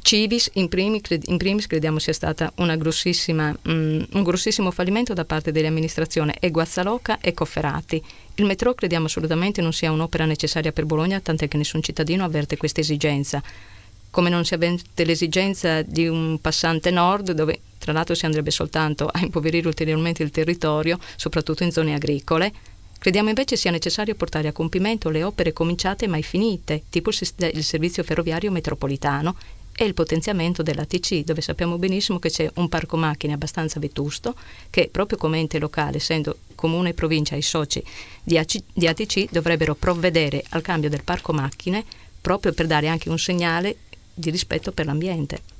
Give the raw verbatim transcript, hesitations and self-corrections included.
Civis in primis, in primis crediamo sia stata una grossissima, um, un grossissimo fallimento da parte dell'amministrazione e Guazzaloca e Cofferati. Il metro crediamo assolutamente non sia un'opera necessaria per Bologna, tant'è che nessun cittadino avverte questa esigenza, come non si avverte l'esigenza di un passante nord dove tra l'altro si andrebbe soltanto a impoverire ulteriormente il territorio, soprattutto in zone agricole. Crediamo invece sia necessario portare a compimento le opere cominciate mai finite, tipo il servizio ferroviario metropolitano e il potenziamento dell'A T C, dove sappiamo benissimo che c'è un parco macchine abbastanza vetusto che proprio come ente locale, essendo comune e provincia i soci di A T C, dovrebbero provvedere al cambio del parco macchine proprio per dare anche un segnale di rispetto per l'ambiente.